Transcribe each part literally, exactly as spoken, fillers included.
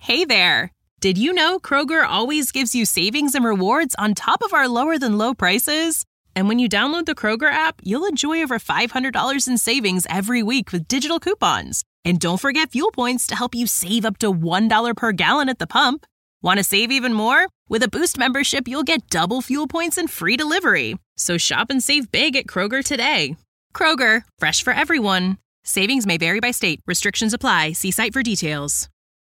Hey there! Did you know Kroger always gives you savings and rewards on top of our lower-than-low prices? And when you download the Kroger app, you'll enjoy over five hundred dollars in savings every week with digital coupons. And don't forget fuel points to help you save up to one dollar per gallon at the pump. Want to save even more? With a Boost membership, you'll get double fuel points and free delivery. So shop and save big at Kroger today. Kroger, fresh for everyone. Savings may vary by state. Restrictions apply. See site for details.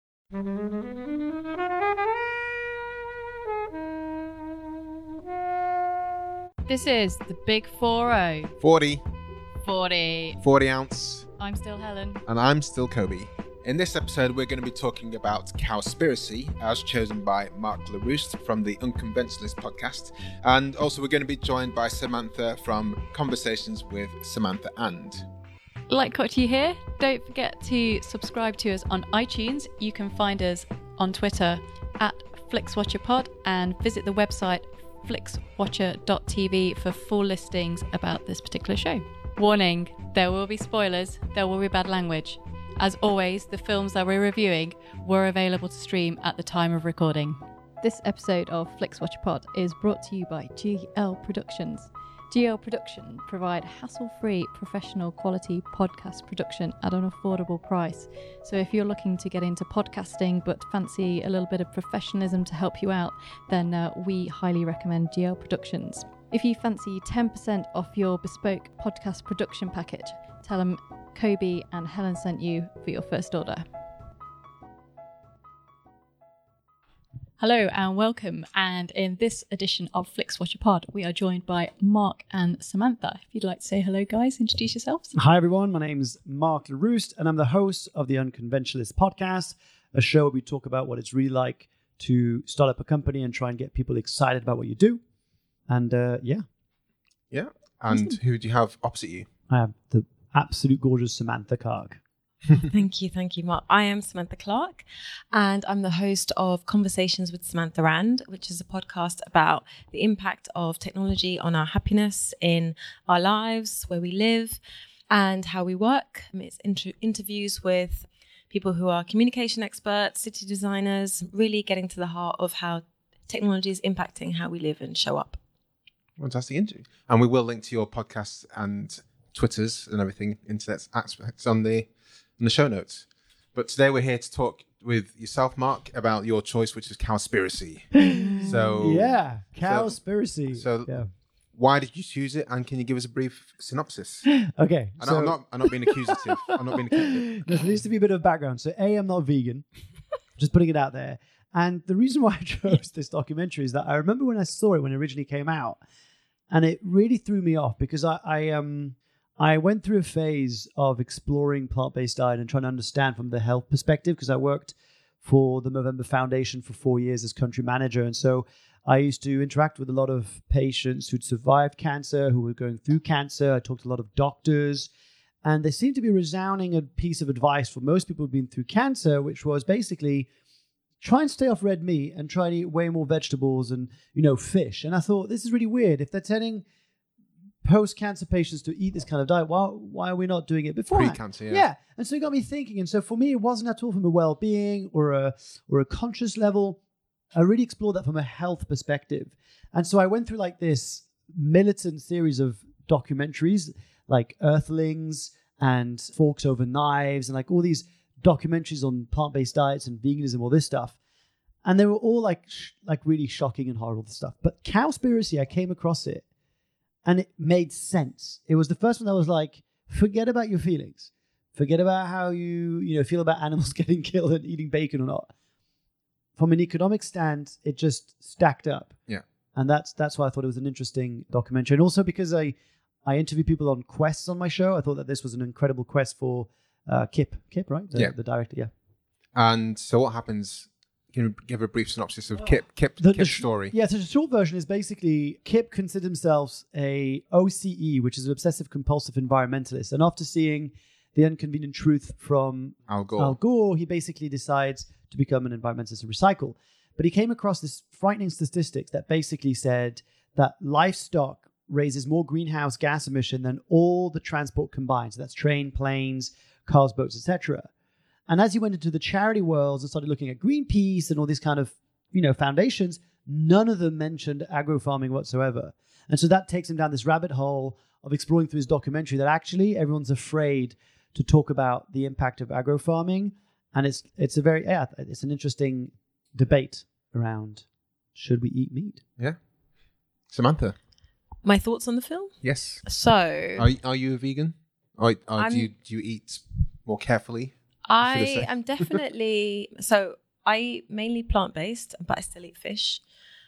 This is the Big four oh. forty. forty. forty ounce. I'm still Helen. And I'm still Kobe. In this episode, we're going to be talking about Cowspiracy, as chosen by Mark LaRouste from the Unconventionalist podcast. And also, we're going to be joined by Samantha from Conversations with Samantha and. Like what you hear? Don't forget to subscribe to us on iTunes. You can find us on Twitter at FlixWatcherPod and visit the website flix watcher dot t v for full listings about this particular show. Warning, there will be spoilers, there will be bad language. As always, the films that we're reviewing were available to stream at the time of recording. This episode of FlixWatcherPod is brought to you by G L Productions. G L Production provide hassle-free professional quality podcast production at an affordable price. So if you're looking to get into podcasting but fancy a little bit of professionalism to help you out, then uh, we highly recommend G L Productions. If you fancy ten percent off your bespoke podcast production package, tell them Kobe and Helen sent you for your first order. Hello and welcome, and in this edition of FlixWatcherPod, we are joined by Mark and Samantha. If you'd like to say hello, guys, introduce yourselves. Hi everyone, my name's Mark LaRouste, and I'm the host of the Unconventionalist podcast, a show where we talk about what it's really like to start up a company and try and get people excited about what you do. And uh, yeah. Yeah, and who do you have opposite you? I have the absolute gorgeous Samantha Karg. Thank you, thank you, Mark. I am Samantha Clark, and I'm the host of Conversations with Samantha and, which is a podcast about the impact of technology on our happiness in our lives, where we live, and how we work. It's inter- interviews with people who are communication experts, city designers, really getting to the heart of how technology is impacting how we live and show up. Fantastic interview. And we will link to your podcasts and Twitters and everything, internet aspects on the in the show notes. But today we're here to talk with yourself, Mark, about your choice, which is Cowspiracy. so Yeah, Cowspiracy. So, so yeah. Why did you choose it? And can you give us a brief synopsis? Okay. I so... I'm not I'm not being accusative. I'm not being accusative. There needs to be a bit of background. So A, I'm not vegan. Just putting it out there. And the reason why I chose this documentary is that I remember when I saw it when it originally came out, and it really threw me off because I, I um I went through a phase of exploring plant-based diet and trying to understand from the health perspective, because I worked for the Movember Foundation for four years as country manager. And so I used to interact with a lot of patients who'd survived cancer, who were going through cancer. I talked to a lot of doctors, and there seemed to be a resounding a piece of advice for most people who've been through cancer, which was basically try and stay off red meat and try to eat way more vegetables and, you know, fish. And I thought, this is really weird. If they're telling post-cancer patients to eat this kind of diet, why, why are we not doing it before? Pre-cancer, yeah. Yeah. And so it got me thinking. And so for me, it wasn't at all from a well-being or a or a conscious level. I really explored that from a health perspective. And so I went through like this militant series of documentaries like Earthlings and Forks Over Knives and like all these documentaries on plant-based diets and veganism, all this stuff. And they were all like sh- like really shocking and horrible stuff. But Cowspiracy, I came across it and it made sense. It was the first one that was like, forget about your feelings. Forget about how you, you know, feel about animals getting killed and eating bacon or not. From an economic stand, it just stacked up. Yeah. And that's that's why I thought it was an interesting documentary. And also because I, I interview people on quests on my show, I thought that this was an incredible quest for uh, Kip. Kip, right? The, yeah. the director, yeah. And so what happens... Can you give a brief synopsis of Kip, Kip, The, Kip's the sh- story? Yeah, so the short version is basically Kip considers himself a O C E, which is an obsessive compulsive environmentalist. And after seeing The Inconvenient Truth from Al Gore. Al Gore, he basically decides to become an environmentalist and recycle. But he came across this frightening statistics that basically said that livestock raises more greenhouse gas emission than all the transport combined. So that's train, planes, cars, boats, et cetera. And as he went into the charity worlds and started looking at Greenpeace and all these kind of, you know, foundations, none of them mentioned agro-farming whatsoever. And so that takes him down this rabbit hole of exploring through his documentary that actually everyone's afraid to talk about the impact of agro-farming. And it's it's a very, yeah, it's an interesting debate around, should we eat meat? Yeah. Samantha. My thoughts on the film? Yes. So, Are, are you a vegan? Or, or I'm- do you do you eat more carefully? I say. am definitely so I eat mainly plant-based, but I still eat fish.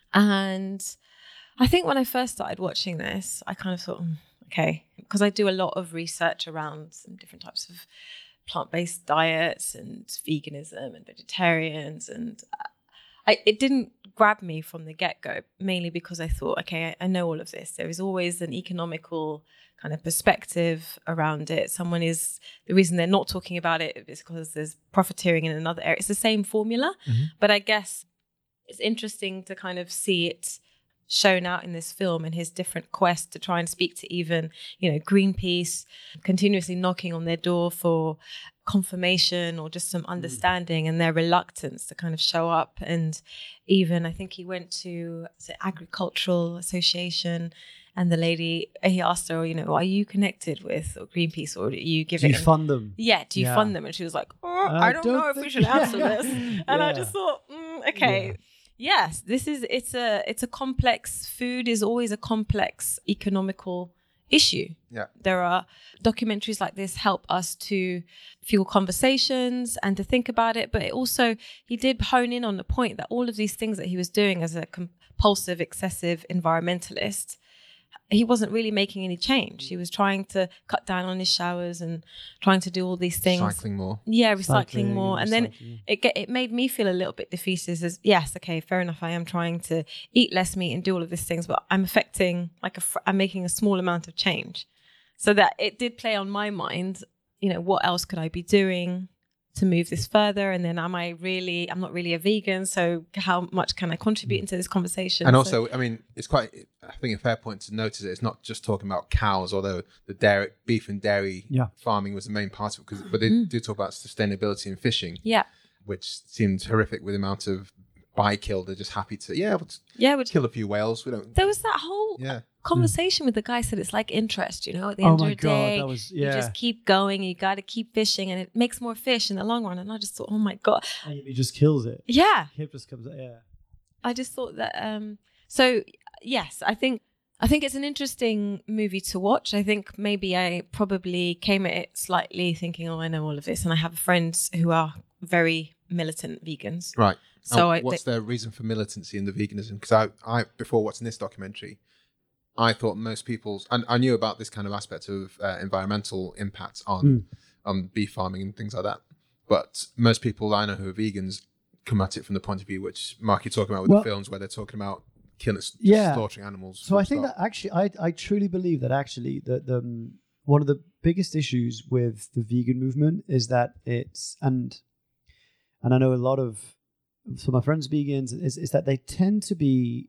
And I think when I first started watching this, I kind of thought, mm, okay, because I do a lot of research around some different types of plant-based diets and veganism and vegetarians, and I, it didn't grab me from the get-go, mainly because I thought, okay, I, I know all of this. There is always an economical kind of perspective around it. Someone is, the reason they're not talking about it is because there's profiteering in another area. It's the same formula, Mm-hmm. but I guess it's interesting to kind of see it shown out in this film and his different quest to try and speak to even, you know, Greenpeace, continuously knocking on their door for confirmation or just some understanding, and their reluctance to kind of show up. And even I think he went to the Agricultural Association, and the lady, he asked her, you know, are you connected with Greenpeace, or do you give Do it? you fund them? Yeah, do you Yeah. fund them? And she was like, oh, I I don't, don't know if we think- should answer Yeah. this. And I Yeah. just thought, mm, okay. Yeah. Yes, this is it's a it's a complex, food is always a complex economical issue. Yeah. There are documentaries like this help us to fuel conversations and to think about it, but it also, he did hone in on the point that all of these things that he was doing as a compulsive, excessive environmentalist, he wasn't really making any change. He was trying to cut down on his showers and trying to do all these things. Cycling more. Yeah, recycling Cycling more. and And then recycling. it get, it made me feel a little bit defeatist as, yes, okay, fair enough. I am trying to eat less meat and do all of these things, but I'm affecting, like, a, fr- I'm making a small amount of change. So that it did play on my mind, you know, what else could I be doing to move this further? And then am I really, I'm not really a vegan, so how much can I contribute into this conversation? And So- also, I mean, it's quite, I think, a fair point to notice it. It's not just talking about cows, although the dairy, beef and dairy Yeah. farming was the main part of it. Because, but they do talk about sustainability in fishing, yeah. which seemed horrific with the amount of by-kill. They're just happy to, yeah, we'll just Yeah, which, kill a few whales. We don't, there was that whole yeah. conversation with the guy said it's like interest, you know, at the Oh end my of the God, day, that was- you yeah. just keep going, you got to keep fishing, and it makes more fish in the long run. And I just thought, oh my God. And he just kills it. Yeah. Hip just comes out, yeah. I just thought that, um, so yes, I think, I think it's an interesting movie to watch. I think maybe I probably came at it slightly thinking, oh, I know all of this. And I have friends who are very militant vegans. Right. So And I, what's their reason for militancy in the veganism? Because I, I, before watching this documentary, I thought most people's, and I knew about this kind of aspect of uh, environmental impacts on Mm. on beef farming and things like that. But most people I know who are vegans come at it from the point of view which Mark, you're talking about with Well- the films where they're talking about killing, Yeah. slaughtering animals. So full I think stop. that actually, I, I truly believe that actually the, the um, one of the biggest issues with the vegan movement is that it's, and and I know a lot of, so my friends vegans, is, is that they tend to be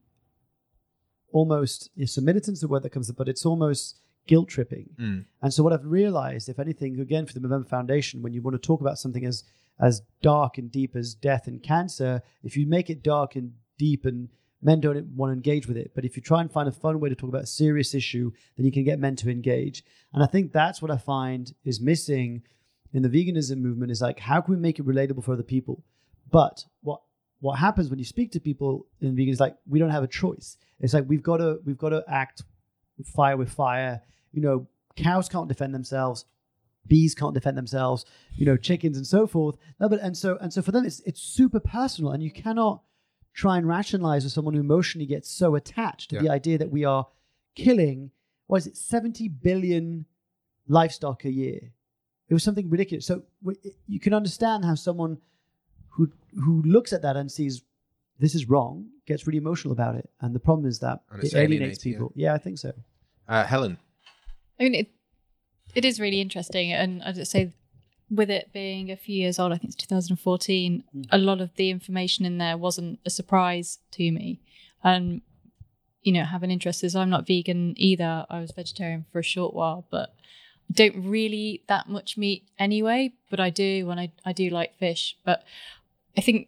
almost, so militant's the word that comes up, but it's almost guilt tripping. Mm. And so what I've realized, if anything, again, for the Movember Foundation, when you want to talk about something as as dark and deep as death and cancer, if you make it dark and deep and men don't want to engage with it, but if you try and find a fun way to talk about a serious issue, then you can get men to engage. And I think that's what I find is missing in the veganism movement, is like, how can we make it relatable for other people? But what what happens when you speak to people in vegan is like, we don't have a choice. It's like we've got to we've got to act with fire with fire. You know, cows can't defend themselves, bees can't defend themselves, you know, chickens and so forth. No, but and so and so for them it's it's super personal, and you cannot try and rationalize with someone who emotionally gets so attached to Yeah. the idea that we are killing, what is it, seventy billion livestock a year. It was something ridiculous. So w- you can understand how someone who who looks at that and sees this is wrong gets really emotional about it. And the problem is that And it it's alienates alienating, people. Yeah. I think so. Uh, Helen. I mean, it it is really interesting, and I'd just say, with it being a few years old, I think it's two thousand fourteen, Mm. a lot of the information in there wasn't a surprise to me. And, you know, have an interest is I'm not vegan either. I was vegetarian for a short while, but don't really eat that much meat anyway, but I do when I, I do like fish. But I think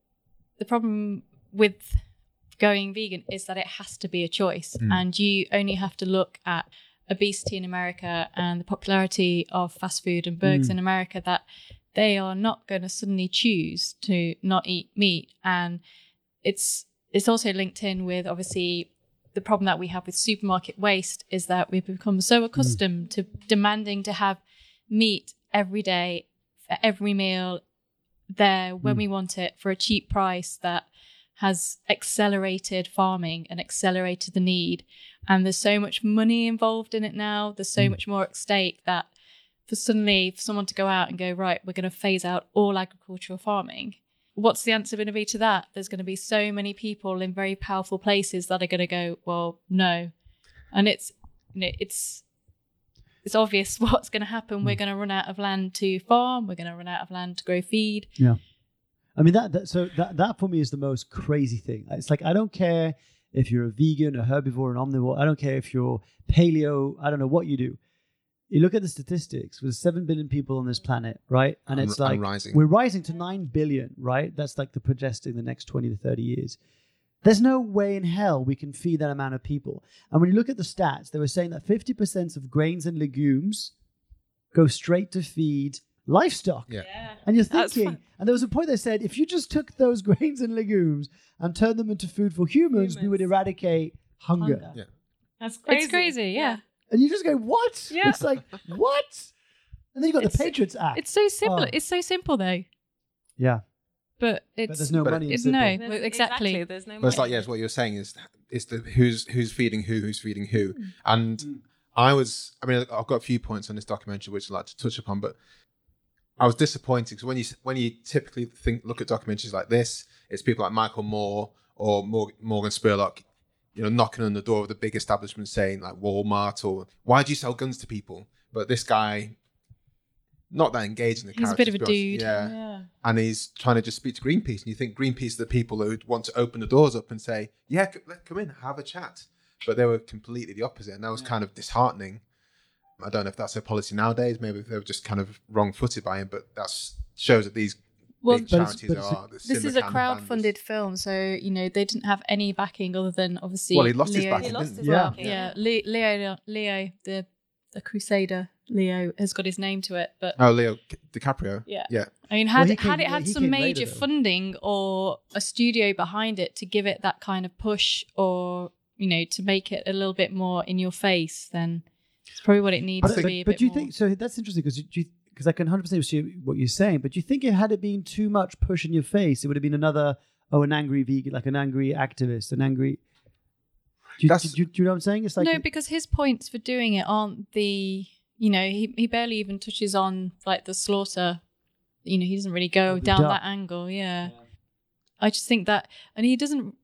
the problem with going vegan is that it has to be a choice, mm. and you only have to look at obesity in America and the popularity of fast food and burgers mm. in America, that they are not going to suddenly choose to not eat meat. And it's it's also linked in with, obviously, the problem that we have with supermarket waste is that we've become so accustomed mm. to demanding to have meat every day, for every meal, there when mm. we want it, for a cheap price, that has accelerated farming and accelerated the need. And there's so much money involved in it now. There's so mm. much more at stake, that for suddenly for someone to go out and go, right, we're going to phase out all agricultural farming. What's the answer going to be to that? There's going to be so many people in very powerful places that are going to go, well, no. And it's, you know, it's, it's obvious what's going to happen. Mm. We're going to run out of land to farm. We're going to run out of land to grow feed. Yeah. I mean, that, that so that, that for me is the most crazy thing. It's like, I don't care if you're a vegan, a herbivore, an omnivore. I don't care if you're paleo. I don't know what you do. You look at the statistics, with seven billion people on this planet, right? And it's I'm, like, I'm rising. we're rising to nine billion, right? That's like the projecting the next twenty to thirty years. There's no way in hell we can feed that amount of people. And when you look at the stats, they were saying that fifty percent of grains and legumes go straight to feed livestock. Yeah. yeah. And you're thinking, and there was a point they said, if you just took those grains and legumes and turned them into food for humans, humans. we would eradicate hunger. hunger. Yeah. That's crazy. It's crazy, yeah. And you just go, what? Yeah. It's like, what? And then you got it's, the Patriots Act. It's so simple. Oh. It's so simple, though. Yeah. But it's but there's no but money in it's simple. no There's, well, exactly. exactly. There's no But money. it's like, yes, what you're saying is is the who's who's feeding who, who's feeding who. Mm. And Mm. I was, I mean, I've got a few points on this documentary which I'd like to touch upon, but I was disappointed because when you when you typically think look at documentaries like this, it's people like Michael Moore or Morgan Spurlock, you know, knocking on the door of the big establishment saying like Walmart or, why do you sell guns to people? But this guy, not that engaged in the He's character. a bit of a dude. Yeah. yeah. And he's trying to just speak to Greenpeace. And you think Greenpeace are the people who would want to open the doors up and say, yeah, c- let come in, have a chat. But they were completely the opposite. And that was yeah. kind of disheartening. I don't know if that's their policy nowadays. Maybe they were just kind of wrong-footed by him. But that shows that these well, big but charities it's, but it's, are... This is a crowd-funded film. So, you know, they didn't have any backing other than, obviously... Well, he lost Leo. his backing, He lost didn't his he? Yeah. backing. Yeah, Le- Leo, Leo, the the Crusader, Leo has got his name to it, but Oh, Leo DiCaprio? Yeah. Yeah. I mean, had Well, he had came- it had he some came major later, though. funding or a studio behind it to give it that kind of push, or you know, to make it a little bit more in your face, then it's probably what it needs But, to but, be. A but bit do you more. think, so that's interesting because you, because I can one hundred percent see what you're saying, but do you think it had it been too much push in your face, it would have been another, oh, an angry vegan, like an angry activist, an angry... Do you, That's- do, you, do you know what I'm saying? It's like... no, because his points for doing it aren't the, you know, he he barely even touches on like the slaughter. You know, he doesn't really go the down duck. that angle. Yeah. I just think that, and he doesn't.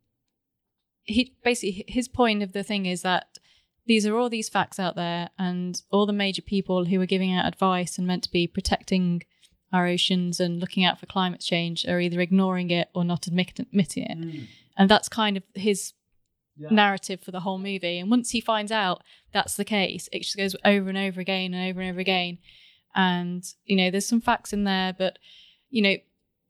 He basically his point of the thing is that these are all these facts out there, and all the major people who are giving out advice and meant to be protecting our oceans and looking out for climate change are either ignoring it or not admit, admitting it, Mm. and that's kind of his Yeah. narrative for the whole movie. And once he finds out that's the case, it just goes over and over again and over and over again. And you know, there's some facts in there, but you know,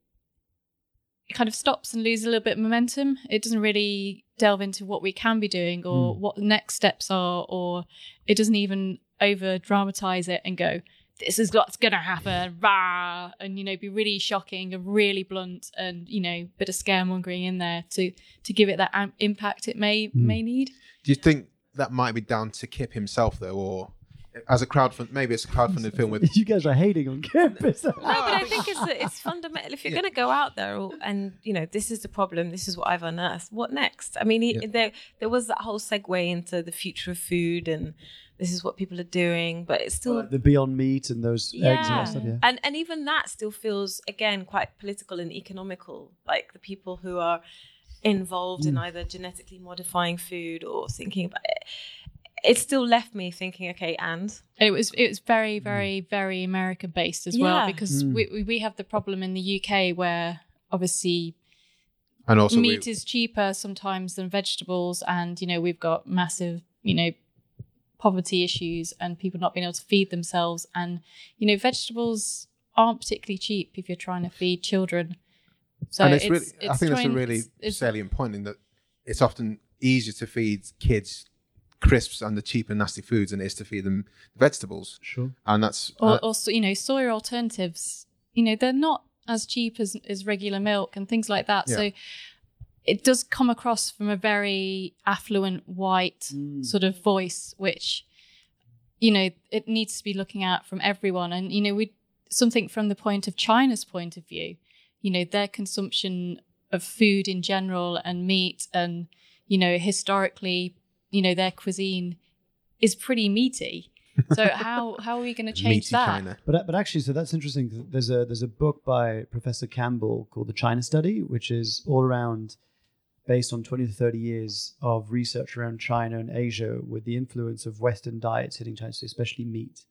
it kind of stops and loses a little bit of momentum. It doesn't really delve into what we can be doing or Mm. what the next steps are, or it doesn't even over dramatize it and go, this is what's gonna happen, rah, and you know, be really shocking and really blunt, and you know, bit of scaremongering in there to to give it that am- impact it may Mm. may need. Do you think that might be down to Kip himself, though, or as a crowdfund? Maybe it's a crowdfunded film with. You guys are hating on campus. No, but I think it's it's fundamental. If you're Yeah. going to go out there or, and you know, this is the problem, this is what I've unearthed. What next? I mean, he, Yeah. there there was that whole segue into the future of food, and this is what people are doing, but it's still The Beyond Meat and those eggs and yeah. that stuff, yeah. And and even that still feels again quite political and economical. Like the people who are involved in either genetically modifying food or thinking about it. It still left me thinking, okay, and It was it was very very very American based as well, Yeah. because Mm. we we- we have the problem in the U K where obviously And also, we, meat is cheaper sometimes than vegetables, and you know, we've got massive, you know, poverty issues and people not being able to feed themselves. And, you know, vegetables aren't particularly cheap if you're trying to feed children. So and it's, it's really, it's I think trying, that's a really it's, it's, salient point in that it's often easier to feed kids crisps and the cheap and nasty foods than it is to feed them vegetables. Sure. And that's... Or, uh, also, you know, soy alternatives, you know, they're not as cheap as, as regular milk and things like that. Yeah. So it does come across from a very affluent, white Mm. sort of voice, which, you know, it needs to be looking at from everyone. And, you know, we something from the point of China's point of view, you know, their consumption of food in general and meat and, you know, historically, you know, their cuisine is pretty meaty. So how how are we going to change meaty that? China. But but actually, so that's interesting. There's a there's a book by Professor Campbell called The China Study, which is all around based on twenty to thirty years of research around China and Asia with the influence of Western diets hitting China, so especially meat.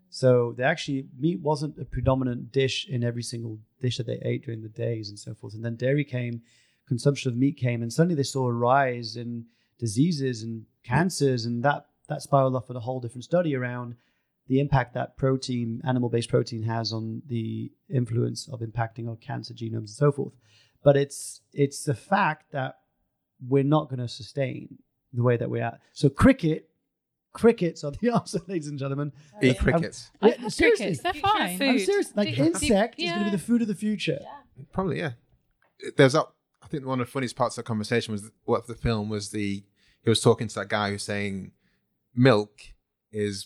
So they actually meat wasn't a predominant dish in every single dish that they ate during the days and so forth. And then dairy came, consumption of meat came, and suddenly they saw a rise in diseases and cancers, and that that spiraled off in a whole different study around the impact that protein, animal-based protein, has on the influence of impacting our cancer genomes and so forth. But it's it's the fact that we're not going to sustain the way that we're at. So cricket, crickets are the answer, ladies and gentlemen. Eat crickets. I've Yeah, had seriously. crickets, they're Future of fine. food. I'm serious. Like Do- insect do- is going to be yeah. the food of the future. Probably, yeah. There's that. I think one of the funniest parts of the conversation was what the film was the he was talking to that guy who's saying milk is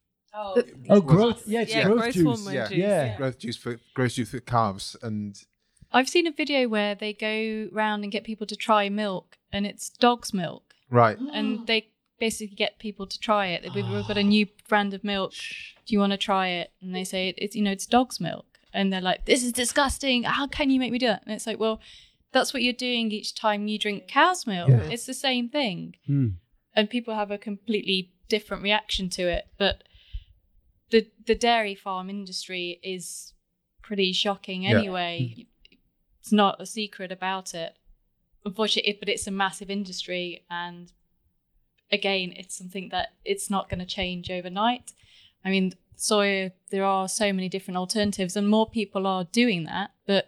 Oh, Oh, growth. Yeah, it's yeah, growth, growth juice. hormone yeah, juice. Yeah. growth juice for growth juice for calves, and I've seen a video where they go round and get people to try milk, and it's dog's milk, right. and they basically get people to try it. We've we've got a new brand of milk. Do you want to try it? And they say it's you know it's dog's milk, and they're like, "This is disgusting. How can you make me do it?" And it's like, well, that's what you're doing each time you drink cow's milk. Yeah. It's the same thing, Hmm. and people have a completely different reaction to it. But the the dairy farm industry is pretty shocking Yeah. anyway. It's not a secret about it, unfortunately, it, but it's a massive industry, and again, it's something that it's not going to change overnight. I mean, soy, there are so many different alternatives, and more people are doing that. But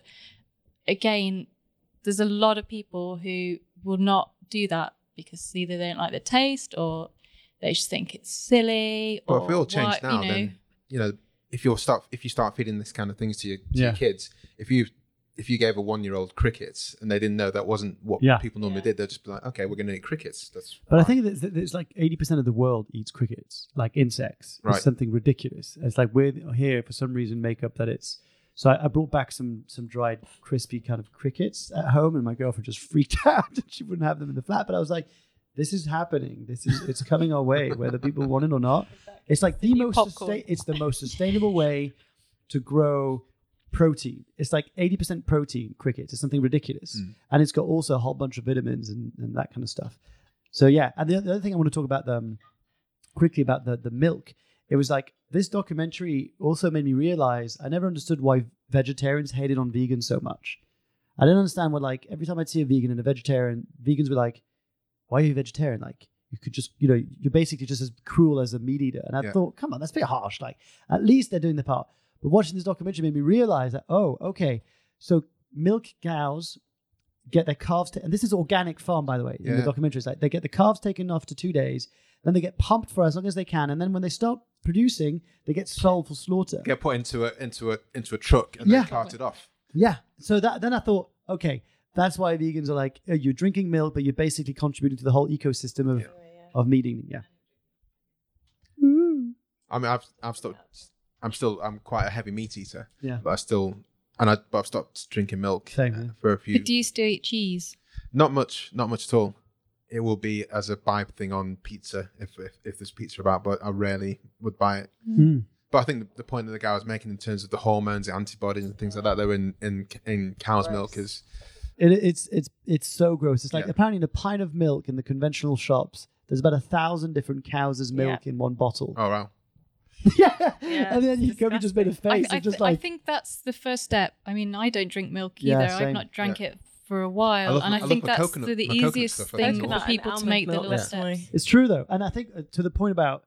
again, there's a lot of people who will not do that because either they don't like the taste or they just think it's silly. But or if we all change what, now, you know, then you know if you start if you start feeding this kind of things to your, to Yeah. your kids, if you if you gave a one year old crickets and they didn't know that wasn't what Yeah. people normally Yeah. did, they'd just be like, okay, we're going to eat crickets. That's But I fine. think that there's like eighty percent of the world eats crickets, like insects. Right. It's something ridiculous. It's like we're here for some reason make up that it's. So I, I brought back some some dried crispy kind of crickets at home, and my girlfriend just freaked out and she wouldn't have them in the flat. But I was like, this is happening. This is it's coming our way, whether people want it or not. It's like the new most popcorn. sustain, it's the most sustainable way to grow protein. It's like eighty percent protein crickets. It's something ridiculous. Mm. And it's got also a whole bunch of vitamins and, and that kind of stuff. So yeah, and the, the other thing I want to talk about um, quickly about the the milk. It was like this documentary also made me realize I never understood why vegetarians hated on vegans so much. I didn't understand what like every time I'd see a vegan and a vegetarian, vegans were like, "Why are you vegetarian? Like you could just you know you're basically just as cruel as a meat eater." And I Yeah. thought, come on, that's a bit harsh. Like at least they're doing their part. But watching this documentary made me realize that oh, okay, so milk cows get their calves, ta- and this is organic farm, by the way, in the Yeah. documentary. It's like they get the calves taken after two days, then they get pumped for as long as they can, and then when they start producing, they get sold for slaughter. get put into a into a into a truck and Yeah. then carted off. Yeah. So that then I thought, okay, that's why vegans are like, oh, you're drinking milk, but you're basically contributing to the whole ecosystem of, Yeah. of meat eating. Yeah. Ooh. I mean, I've I've stopped. I'm still I'm quite a heavy meat eater, Yeah. but I still and I but I've stopped drinking milk Same, uh, yeah. for a few. but do you still eat cheese? Not much, not much at all. It will be as a buy thing on pizza if, if if there's pizza about, but I rarely would buy it. Mm. But I think the, the point that the guy was making in terms of the hormones, the antibodies, and things like that that were in in, in cow's milk is It, it's it's it's so gross. It's like Yeah. apparently in a pint of milk in the conventional shops, there's about a thousand different cows' milk in one bottle. oh wow. yeah. Yeah, And then it's you Kobe just made a face. I, I, and just th- I like, think that's the first step. I mean, I don't drink milk Yeah, either. same. I've not drank Yeah. it for a while, I love- and I, I love think my that's coconut- the, the my coconut easiest stuff. I thing think for it's people to almond make the milk, little that's steps. my- it's true though. And I think uh, to the point about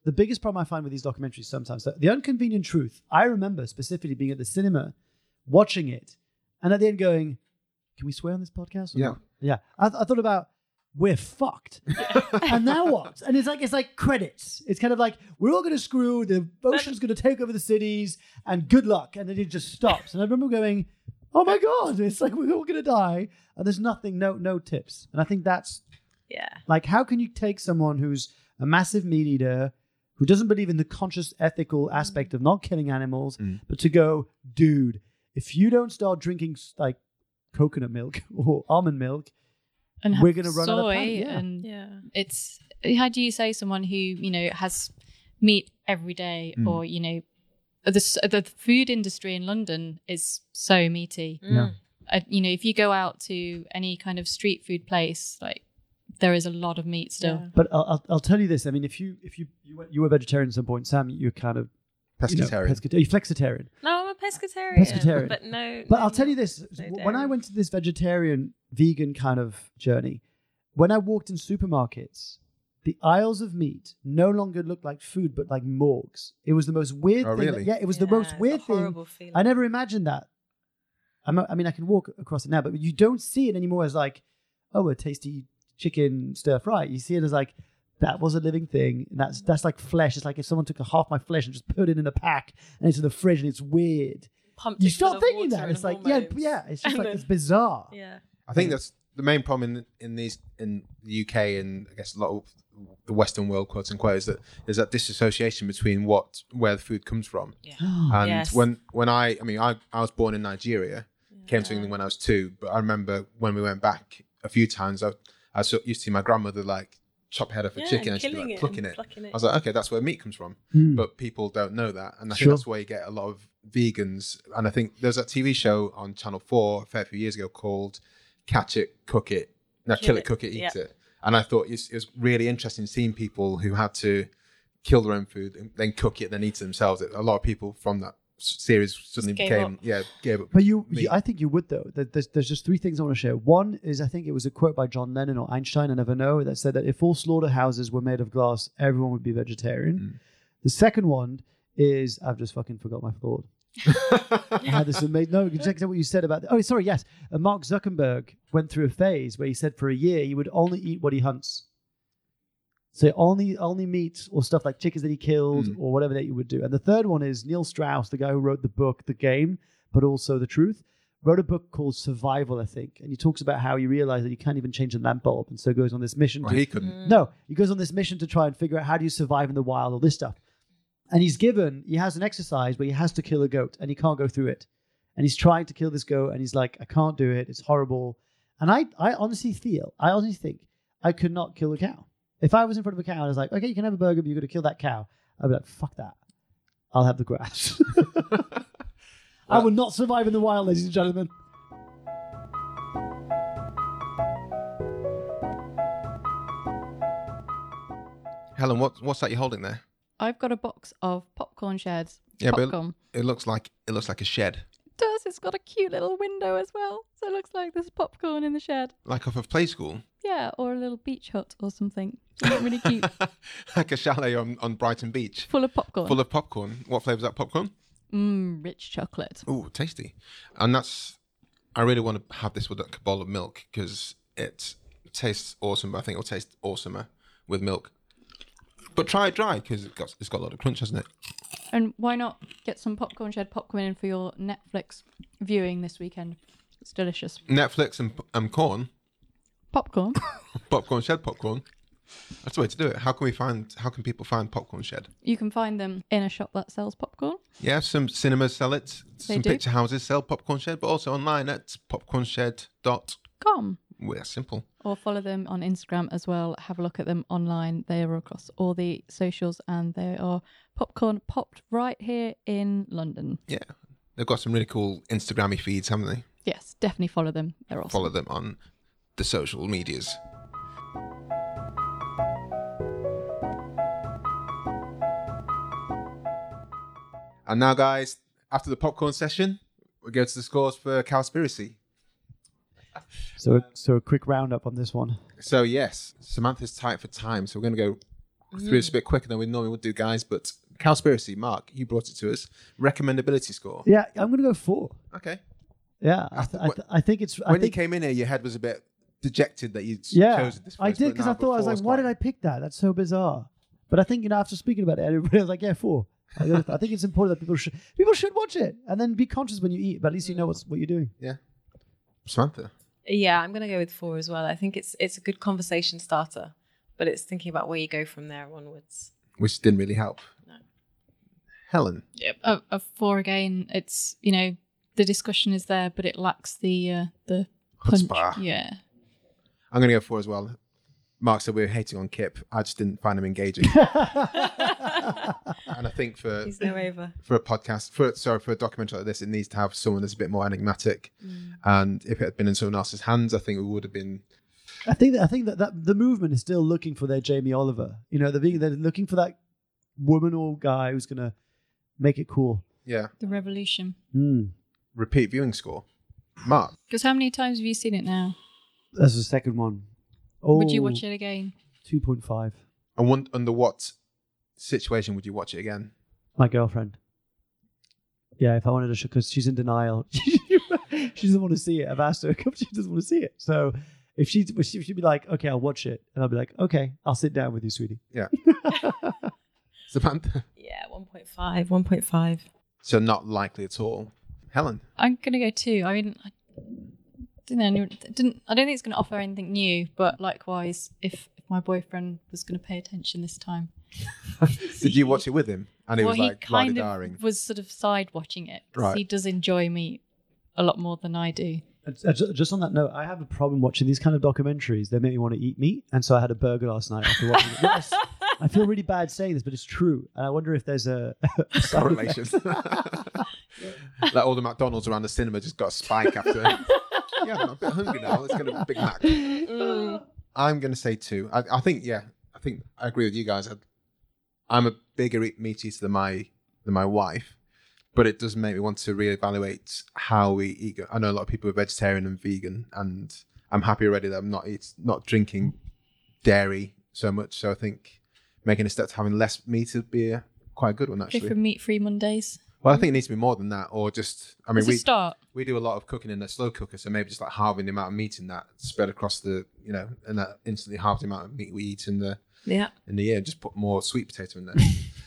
the biggest problem I find with these documentaries sometimes, the, the inconvenient truth, I remember specifically being at the cinema, watching it, and at the end going, can we swear on this podcast? Or Yeah. not? Yeah. I, th- I thought about, we're fucked. And now what? And it's like it's like credits. It's kind of like, we're all going to screw, the ocean's going to take over the cities, and good luck. And then it just stops. And I remember going, oh my God, it's like we're all going to die. And there's nothing, no no tips. And I think that's, Yeah. like, how can you take someone who's a massive meat eater, who doesn't believe in the conscious ethical aspect of not killing animals, Mm. but to go, dude, if you don't start drinking like coconut milk or almond milk, And we're have going to run out of soy planet. Yeah. and Yeah. it's how do you say someone who you know has meat every day Mm. or you know the s- the food industry in London is so meaty. Yeah. Uh, you know, if you go out to any kind of street food place, like there is a lot of meat still. Yeah. But I'll, I'll, I'll tell you this. I mean, if you if you you were, you were vegetarian at some point, Sam, you're kind of you know, Pescatarian. pescatarian. You're flexitarian. No, I'm a pescatarian. Pescatarian. But no. But no, I'll tell you no. this: no when I dairy. went to this vegetarian, vegan kind of journey, when I walked in supermarkets, the aisles of meat no longer looked like food, but like morgues. It was the most weird Oh, thing. really? That, yeah, it was Yeah, the most it's a weird thing. horrible feeling. I never imagined that. I'm, I mean, I can walk across it now, but you don't see it anymore as like, oh, a tasty chicken stir fry. You see it as like, that was a living thing. And that's that's like flesh. It's like if someone took a half my flesh and just put it in a pack and into the fridge, and it's weird. Pumped You it full start of thinking water that. and It's like, yeah, hormones. yeah. It's just And like, then- it's bizarre. Yeah. I think that's the main problem in, in these in the U K and I guess a lot of the Western world, quotes and quotes, that is that disassociation between what where the food comes from. Yeah. And Yes. when when I I mean I I was born in Nigeria, came to England when I was two, but I remember when we went back a few times, I I so used to see my grandmother like chop head off a Yeah, chicken and and she'd be killing like it plucking and it. plucking it. I was like, okay, that's where meat comes from. Mm. But people don't know that, and I Sure. think that's where you get a lot of vegans. And I think there's a T V show on Channel Four a fair few years ago called Catch It, Cook It, no, Kill, Kill It, It, Cook It, Eat yeah. It. And I thought it was, it was really interesting seeing people who had to kill their own food and then cook it, then eat it themselves. A lot of people from that s- series suddenly gave became up. yeah gave up. But you, meat. you, I think you would though. There- There's, there's just three things I want to share. One is I think it was a quote by John Lennon or Einstein, I never know, that said that if all slaughterhouses were made of glass, everyone would be vegetarian. Mm. The second one is I've just fucking forgot my thought. I had this amazing. No, exactly what you said about. The, oh, sorry. Yes, uh, Mark Zuckerberg went through a phase where he said for a year he would only eat what he hunts. So only only meat or stuff like chickens that he killed Mm. or whatever that you would do. And the third one is Neil Strauss, the guy who wrote the book The Game, but also The Truth, wrote a book called Survival, I think, and he talks about how he realized that you can't even change a lamp bulb, and so goes on this mission. Well, to, he couldn't. no, he goes on this mission to try and figure out how do you survive in the wild, all this stuff. And he's given, he has an exercise where he has to kill a goat and he can't go through it. And he's trying to kill this goat and he's like, I can't do it. It's horrible. And I, I honestly feel, I honestly think I could not kill a cow. If I was in front of a cow and I was like, okay, you can have a burger, but you've got to kill that cow. I'd be like, fuck that. I'll have the grass. I will not survive in the wild, ladies and gentlemen. Helen, what what's that you're holding there? I've got a box of popcorn sheds. Yeah, but- popcorn. It looks like it looks like a shed, It does. It's got a cute little window as well. So it looks like there's popcorn in the shed. like off of Play School, Yeah, or a little beach hut or something. Something really cute. like a chalet on, on Brighton Beach, Full of popcorn. full of popcorn. What flavour is that popcorn? Mmm, rich chocolate. Ooh, tasty. And that's, I really want to have this with a bowl of milk because it tastes awesome, but I think it'll taste awesomer with milk. But try it dry because it's got, it's got a lot of crunch, hasn't it? And why not get some popcorn shed popcorn in for your Netflix viewing this weekend? It's delicious. Netflix and, and corn, Popcorn. popcorn shed popcorn. That's the way to do it. How can we find, how can people find Popcorn Shed? You can find them in a shop that sells popcorn. Yeah, some cinemas sell it, some do. picture houses sell Popcorn Shed, but also online at popcorn shed dot Com. com. Yeah, simple. Or follow them on Instagram as well. Have a look at them online. They are across all the socials and they are popcorn popped right here in London. Yeah, they've got some really cool Instagrammy feeds, haven't they? Yes, definitely follow them. They're awesome. Follow them on the social medias. And now, guys, after the popcorn session, we go to the scores for Cowspiracy. So, so a quick roundup on this one. So, yes, Samantha's tight for time, so we're going to go through this a bit quicker than we normally would do, guys. But Cowspiracy, Mark, you brought it to us. Recommendability score. Yeah, I'm going to go four. Okay. Yeah, I, th- I, th- I think it's. I When think, you came in here, your head was a bit dejected that you'd yeah, chosen this. I did because I thought I was like, why did I pick that? That's so bizarre. But I think, you know, after speaking about it, everybody was like, yeah, four. I go- I think it's important that people should people should watch it and then be conscious when you eat, but at least you know what's what you're doing. Yeah. Samantha. Yeah, I'm going to go with four as well. I think it's it's a good conversation starter, but it's thinking about where you go from there onwards. Which didn't really help. No. Helen. Yep. A, a four again. It's, you know, the discussion is there, but it lacks the uh, the punch. Chutzpah. Yeah. I'm going to go four as well. Mark said we were hating on Kip. I just didn't find him engaging. And I think for He's no over. for a podcast, for sorry, for a documentary like this, it needs to have someone that's a bit more enigmatic. Mm. And if it had been in someone else's hands, I think it would have been. I think that I think that, that the movement is still looking for their Jamie Oliver. You know, they're, being, they're looking for that woman or guy who's going to make it cool. Yeah. The revolution. Mm. Repeat viewing score. Mark. Because how many times have you seen it now? That's the second one. Oh, Would you watch it again? two point five. And one, under what situation would you watch it again? My girlfriend. Yeah, if I wanted to, because she's in denial. She doesn't want to see it. I've asked her a couple. She doesn't want to see it. So if she, she'd be like, "Okay, I'll watch it," and I'll be like, "Okay, I'll sit down with you, sweetie." Yeah. Samantha. Yeah, one point five, one point five. So not likely at all. Helen. I'm gonna go two. I mean, I didn't, know, didn't I don't think it's gonna offer anything new. But likewise, if, if my boyfriend was gonna pay attention this time, Did you watch it with him? And he well, was like, he kind "Lardy-darring." of was sort of side watching it. 'Cause Right. He does enjoy me a lot more than I do. Uh, ju- Just on that note, I have a problem watching these kind of documentaries. They make me want to eat meat, and so I had a burger last night after watching it. Yes, I feel really bad saying this, but it's true. And I wonder if there's a, a side Correlation. effect. Like all the McDonald's around the cinema just got a spike after. Yeah, I'm a bit hungry now. Let's get a Big Mac. I'm going to say two. I, I think, yeah, I think I agree with you guys. I, I'm a bigger eat- meat eater than my than my wife, but it does make me want to reevaluate how we eat. I know a lot of people are vegetarian and vegan, and I'm happy already that I'm not eat, not drinking dairy so much. So I think making a step to having less meat would be a, quite a good one, Go actually. for meat-free Mondays. Well, I think it needs to be more than that, or just, I mean, It's we a start. we do a lot of cooking in a slow cooker, so maybe just like halving the amount of meat in that spread across the, you know, and that instantly halves the amount of meat we eat in the Yeah. in the year. Just put more sweet potato in there.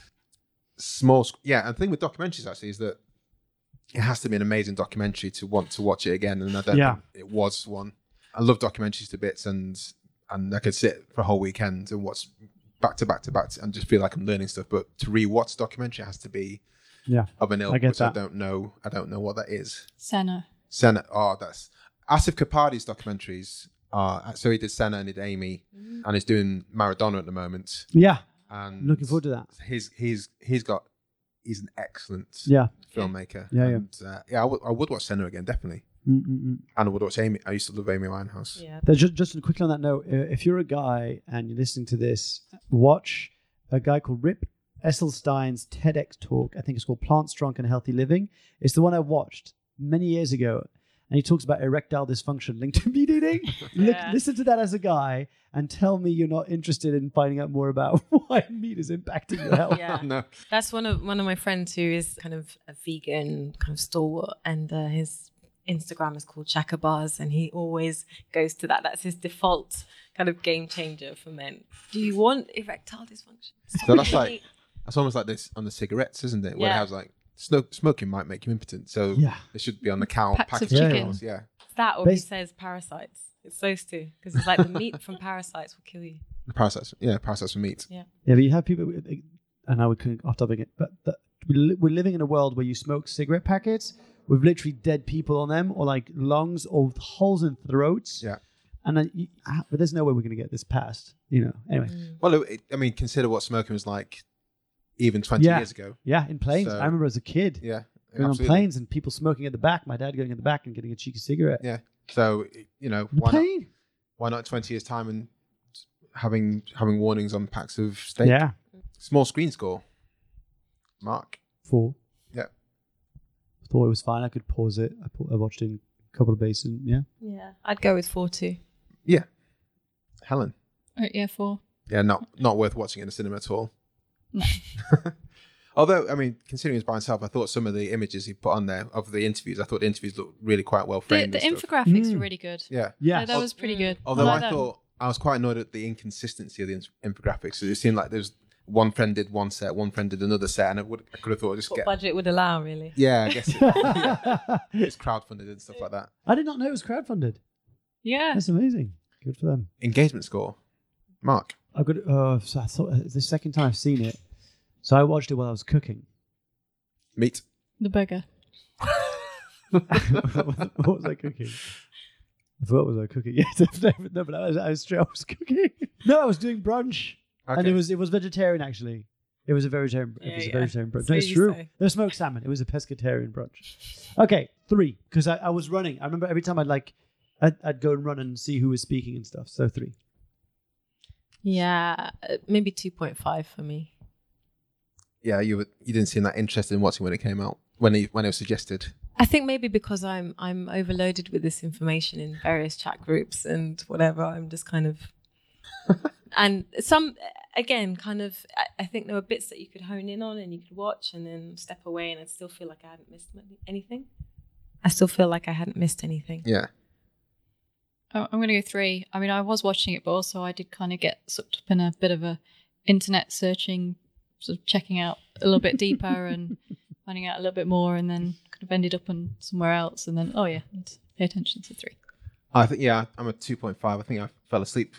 Small, sc- yeah. And the thing with documentaries actually is that it has to be an amazing documentary to want to watch it again, and I don't Yeah. think it was one. I love documentaries to bits, and and I could sit for a whole weekend and watch back to back to back to, and just feel like I'm learning stuff. But to re-watch documentary has to be Yeah, of an ilk, I get which I that. don't know. I don't know what that is. Senna. Senna. Oh, that's Asif Kapady's documentaries. Are, so he did Senna and he did Amy, and he's doing Maradona at the moment. yeah. And Looking forward to that. He's he's he's got he's an excellent Yeah, filmmaker. Yeah, yeah. and, uh, yeah. I would I would watch Senna again definitely, Mm-mm-mm. and I would watch Amy. I used to love Amy Winehouse. Yeah. There's just, just quickly on that note, uh, if you're a guy and you're listening to this, watch a guy called Rip Esselstein's TEDx talk. I think it's called Plant Strong and Healthy Living. It's the one I watched many years ago. And he talks about erectile dysfunction linked to meat eating. Look, Yeah. listen to that as a guy and tell me you're not interested in finding out more about why meat is impacting your health. Yeah. No, That's one of one of my friends who is kind of a vegan kind of stalwart, and uh, his Instagram is called Shaka Bars, and he always goes to that. That's his default kind of game changer for men. Do you want erectile dysfunction? so that's like that's almost like this on the cigarettes, isn't it? Where it Yeah. has like smoke, smoking might make you impotent, so Yeah. it should be on the cow Packs of packaging. chicken. labels, Yeah, that, or he Bas- says parasites. It's those two, because it's like the meat from parasites will kill you. the parasites. Yeah, parasites from meat. Yeah, but you have people, and I would kind of off topic it, but the, we li- we're living in a world where you smoke cigarette packets with literally dead people on them, or like lungs, or holes in throats. Yeah. And then you, ah, but there's no way we're going to get this passed, you know. Anyway, Well, it, I mean, consider what smoking was like even twenty Yeah. years ago. yeah, in planes, So- I remember as a kid Yeah, going absolutely. on planes and people smoking at the back. My dad going at the back and getting a cheeky cigarette. Yeah. So you know, On the why not? plane. Why not twenty years time and having having warnings on packs of steak? Yeah, Small screen score. Mark. four. Yeah. Thought it was fine. I could pause it. I, pa- I watched it in a couple of bases. Yeah. Yeah, I'd go with four too. Yeah. Helen. Oh, yeah, four. Yeah, not not worth watching in the cinema at all. No. Although, I mean, considering it's by himself, I thought some of the images he put on there of the interviews, I thought the interviews looked really quite well The, framed. the and stuff. infographics Mm. were really good. Yeah. Yeah. So that was pretty good. Although like I that. thought I was quite annoyed at the inconsistency of the in- infographics. It seemed like there was one friend did one set, one friend did another set, and I, would, I could have thought just What get. budget would allow, really. Yeah, I guess it, yeah, it's crowdfunded and stuff like that. I did not know it was crowdfunded. Yeah. That's amazing. Good for them. Engagement score, Mark. I got. Uh, so I thought it's the second time I've seen it. So I watched it while I was cooking. Meat. The burger. What was I cooking? I forgot what was I cooking. Yeah, no, but I was, I was straight. I was cooking. No, I was doing brunch, Okay. and it was it was vegetarian actually. It was a vegetarian. Yeah, it was a yeah. vegetarian brunch. So No, it's you true. say. No smoked salmon. It was a pescatarian brunch. Okay, three because I, I was running. I remember every time I'd like, I'd, I'd go and run and see who was speaking and stuff. So three. Yeah, uh, maybe two point five for me. Yeah, you were, you didn't seem that interested in watching when it came out when it, when it was suggested. I think maybe because I'm I'm overloaded with this information in various chat groups and whatever. I'm just kind of, and some again, kind of. I, I think there were bits that you could hone in on and you could watch, and then step away, and I'd still feel like I hadn't missed anything. I still feel like I hadn't missed anything. Yeah. Oh, I'm going to go three. I mean, I was watching it, but also I did kind of get sucked up in a bit of a internet searching, sort of checking out a little bit deeper and finding out a little bit more, and then kind of ended up on somewhere else. And then, oh yeah, need to pay attention to three. I think yeah, I'm a two point five. I think I fell asleep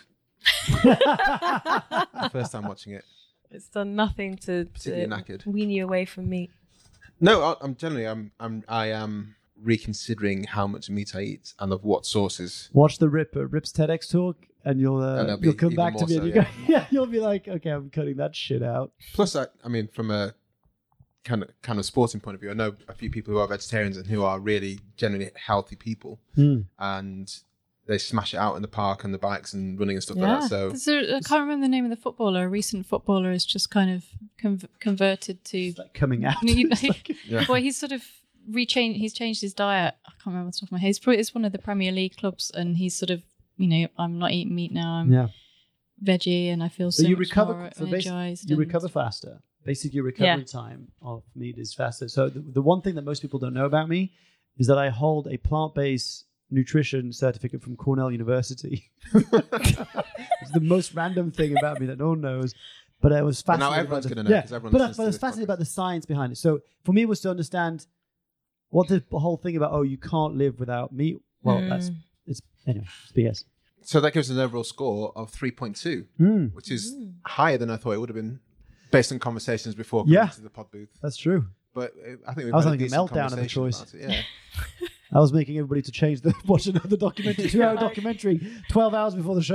the first time watching it. It's done nothing to, Particularly to knackered. wean you away from meat. No, I- I'm generally I'm I'm I am reconsidering how much meat I eat and of what sources. Watch the Rip uh, Rip's TEDx talk, and you'll uh, And that'll be you'll come even back to more me so, and you yeah. go, yeah, you'll be like, okay, I'm cutting that shit out. Plus, I, I mean, from a kind of kind of sporting point of view, I know a few people who are vegetarians and who are really generally healthy people, Mm. and they smash it out in the park and the bikes and running and stuff Yeah. like that. So There's a- I can't remember the name of the footballer. A recent footballer is just kind of conv- converted to. It's like coming out. You- It's like- yeah. Well, he's sort of rechanged. He's changed his diet. I can't remember what's off my head. He's, probably, it's one of the Premier League clubs, and he's sort of, you know, I'm not eating meat now. I'm yeah. veggie, and I feel so, So you much recover. more So energized. basically, you and- recover faster. Basically, your recovery time of meat is faster. So the, the one thing that most people don't know about me is that I hold a plant-based nutrition certificate from Cornell University. It's the most random thing about me that no one knows. But I was But now fascinated. everyone's about the- gonna know, yeah, 'cause everyone but, I- listens but to I was this fascinated podcast. about the science behind it. So for me, it was to understand what the whole thing about oh, you can't live without meat. Well, Mm. that's it's anyway. It's B S. so that gives an overall score of three point two, Mm, which is higher than I thought it would have been based on conversations before coming Yeah. to the pod booth. that's true. But uh, I think we've I was had having a decent meltdown of the conversation choice. about it, Yeah. I was making everybody to change the watch another documentary, two-hour documentary, twelve hours before the show.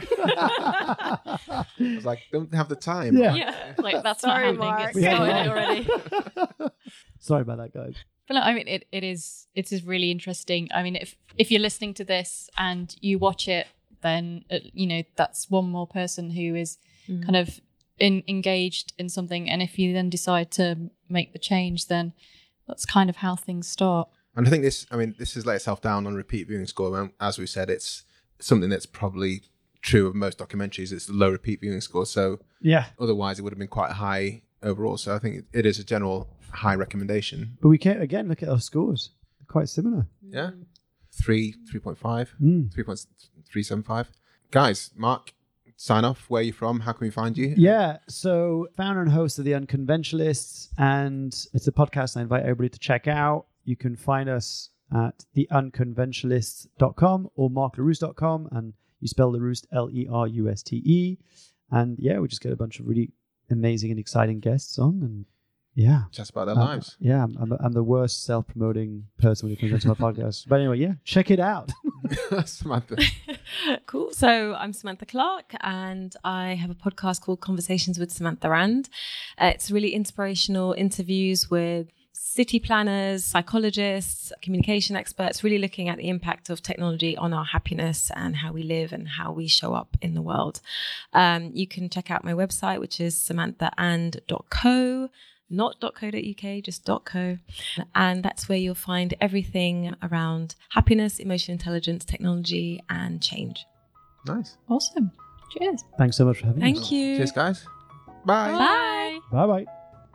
I was like, don't have the time. Yeah. Yeah, like that's Sorry, not happening. Mark. It's We had started one. already. Sorry about that, guys. But no, I mean, it, it is it is really interesting. I mean, if if you're listening to this and you watch it, then uh, you know that's one more person who is kind of in, engaged in something. And if you then decide to make the change, then that's kind of how things start. And I think this, I mean, this has let itself down on repeat viewing score. And as we said, it's something that's probably true of most documentaries. It's a low repeat viewing score. So Yeah, otherwise it would have been quite high overall. So I think it is a general high recommendation. but we can't again look at our scores. They're quite similar. Yeah. Three, three point five, Mm. three point three seven five. Guys, Mark, sign off. Where are you from? How can we find you? Yeah, so founder and host of The Unconventionalists, and it's a podcast I invite everybody to check out. You can find us at the unconventionalists dot com or mark leroust dot com, and you spell Leroust L E R U S T E. And yeah, we just get a bunch of really amazing and exciting guests on, and yeah. Chat about their Uh, lives. Yeah, I'm, I'm, I'm the worst self-promoting person when it comes to my podcast. But anyway, yeah, check it out. Samantha. Cool. So I'm Samantha Clark, and I have a podcast called Conversations with Samantha Rand. Uh, it's really inspirational interviews with city planners, psychologists, communication experts, really looking at the impact of technology on our happiness and how we live and how we show up in the world. Um, you can check out my website, which is samantha and dot co. Not .co.uk, just .co. And that's where you'll find everything around happiness, emotional intelligence, technology, and change. Nice. Awesome. Cheers. Thanks so much for having us. Thank you. Cheers, guys. Bye. Bye. Bye bye.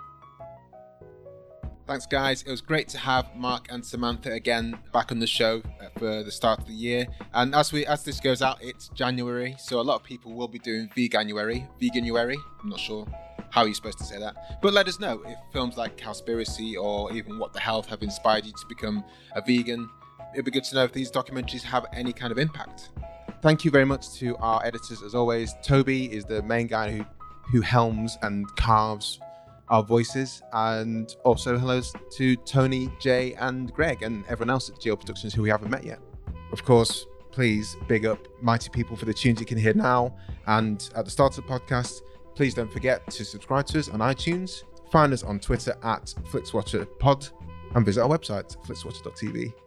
Thanks, guys. It was great to have Mark and Samantha again back on the show for the start of the year. And as we as this goes out, it's January, so a lot of people will be doing Veganuary, Veganuary. I'm not sure how you're supposed to say that, but let us know if films like Cowspiracy or even What the Health have inspired you to become a vegan. It'd be good to know if these documentaries have any kind of impact. Thank you very much to our editors, as always. Toby is the main guy who who helms and carves our voices, and also hellos to Tony, Jay and Greg and everyone else at Geo Productions who we haven't met yet. Of course, please big up Mighty People for the tunes you can hear now, and at the start of the podcast, please don't forget to subscribe to us on iTunes, find us on Twitter at FlixWatcherPod, and visit our website, flixwatcher dot t v.